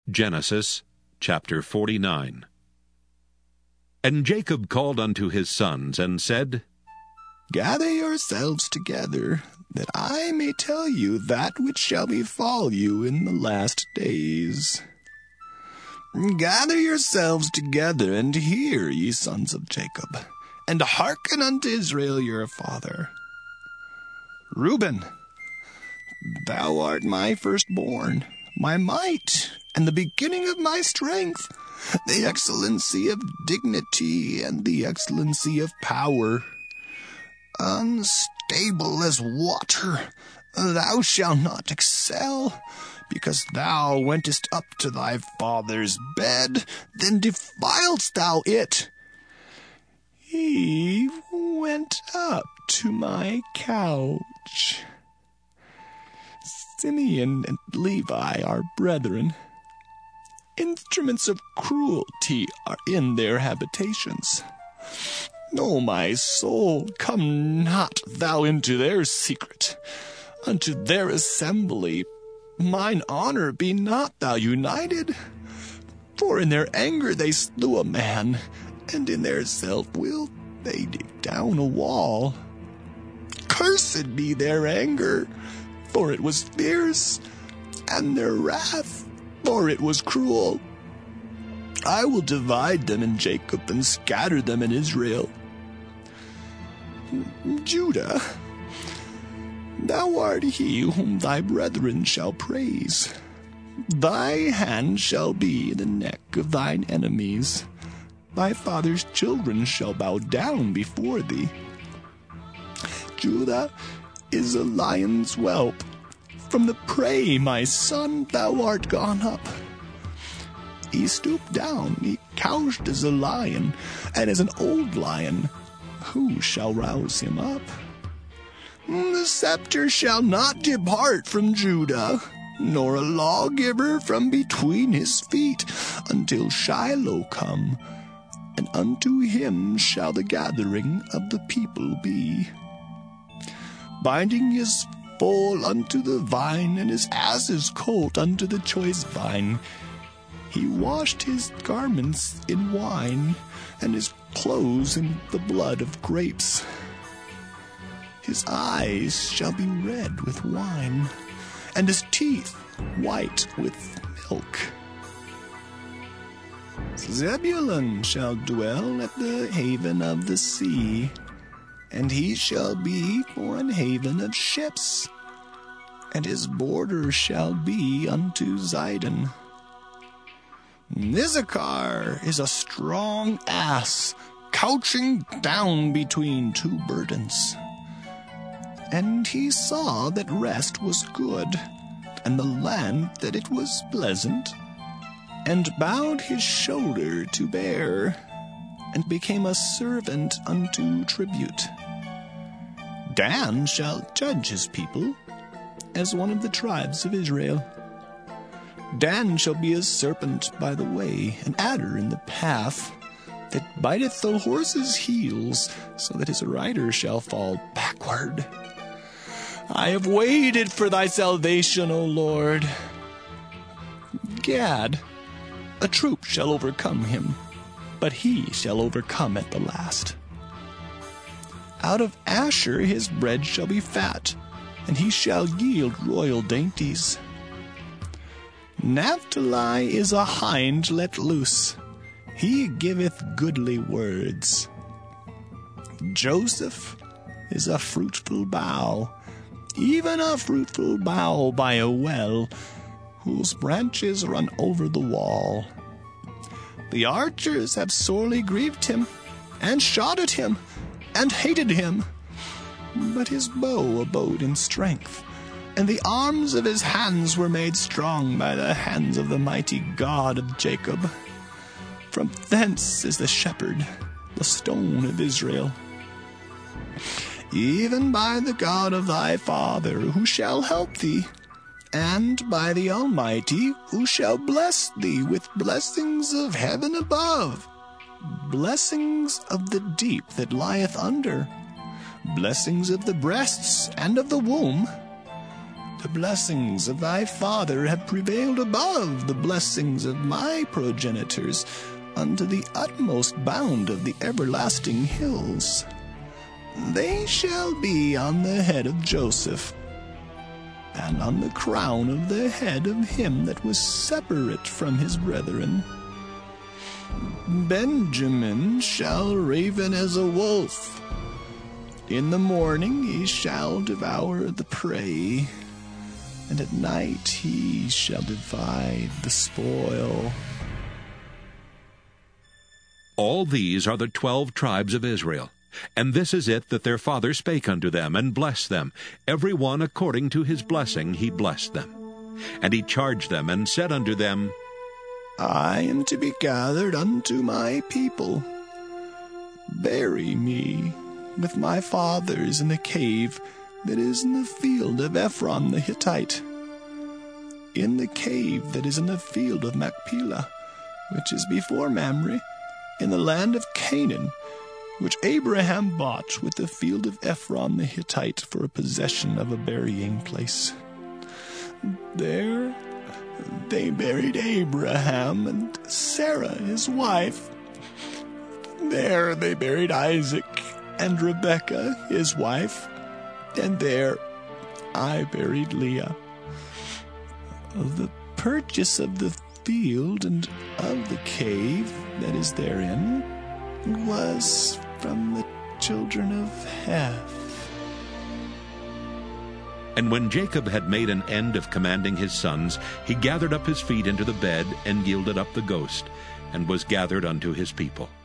Genesis chapter 49. And Jacob called unto his sons, and said, Gather yourselves together, that I may tell you that which shall befall you in the last days. Gather yourselves together, and hear, ye sons of Jacob, and hearken unto Israel your father. Reuben, thou art my firstborn, my might, and the beginning of my strength, the excellency of dignity and the excellency of power. Unstable as water, thou shalt not excel, because thou wentest up to thy father's bed, then defiledst thou it. He went up to my couch. Simeon and Levi are brethren. Instruments of cruelty are in their habitations. O my soul, come not thou into their secret, unto their assembly. Mine honor be not thou united. For in their anger they slew a man, and in their self-will they dig down a wall. Cursed be their anger, for it was fierce, and their wrath, for it was cruel. I will divide them in Jacob and scatter them in Israel. Judah, thou art he whom thy brethren shall praise. Thy hand shall be in the neck of thine enemies. Thy father's children shall bow down before thee. Judah is a lion's whelp. From the prey, my son, thou art gone up. He stooped down, he couched as a lion, and as an old lion. Who shall rouse him up? The scepter shall not depart from Judah, nor a lawgiver from between his feet, until Shiloh come, and unto him shall the gathering of the people be. Binding his foal unto the vine, and his ass's colt unto the choice vine. He washed his garments in wine, and his clothes in the blood of grapes. His eyes shall be red with wine, and his teeth white with milk. Zebulun shall dwell at the haven of the sea, and he shall be for an haven of ships, and his border shall be unto Zidon. Issachar is a strong ass, couching down between two burdens. And he saw that rest was good, and the land that it was pleasant, and bowed his shoulder to bear, and became a servant unto tribute. Dan shall judge his people as one of the tribes of Israel. Dan shall be a serpent by the way, an adder in the path, that biteth the horse's heels, so that his rider shall fall backward. I have waited for thy salvation, O Lord. Gad, a troop shall overcome him, but he shall overcome at the last. Out of Asher his bread shall be fat, and he shall yield royal dainties. Naphtali is a hind let loose. He giveth goodly words. Joseph is a fruitful bough, even a fruitful bough by a well, whose branches run over the wall. The archers have sorely grieved him, and shot at him, and hated him. But his bow abode in strength, and the arms of his hands were made strong by the hands of the mighty God of Jacob. From thence is the shepherd, the stone of Israel. Even by the God of thy father, who shall help thee, and by the Almighty, who shall bless thee with blessings of heaven above, blessings of the deep that lieth under, blessings of the breasts and of the womb, The blessings of thy father have prevailed above the blessings of my progenitors unto the utmost bound of the everlasting hills. They shall be on the head of Joseph, and on the crown of the head of him that was separate from his brethren. Benjamin shall raven as a wolf. In the morning he shall devour the prey, and at night he shall divide the spoil. All these are the 12 tribes of Israel. And this is it that their father spake unto them, and blessed them. Every one according to his blessing he blessed them. And he charged them, and said unto them, I am to be gathered unto my people. Bury me with my fathers in the cave that is in the field of Ephron the Hittite, in the cave that is in the field of Machpelah, which is before Mamre, in the land of Canaan, which Abraham bought with the field of Ephron the Hittite for a possession of a burying place. There they buried Abraham and Sarah his wife. There they buried Isaac and Rebekah his wife, and there I buried Leah. The purchase of the field and of the cave that is therein was from the children of Heth. And when Jacob had made an end of commanding his sons, he gathered up his feet into the bed, and yielded up the ghost, and was gathered unto his people.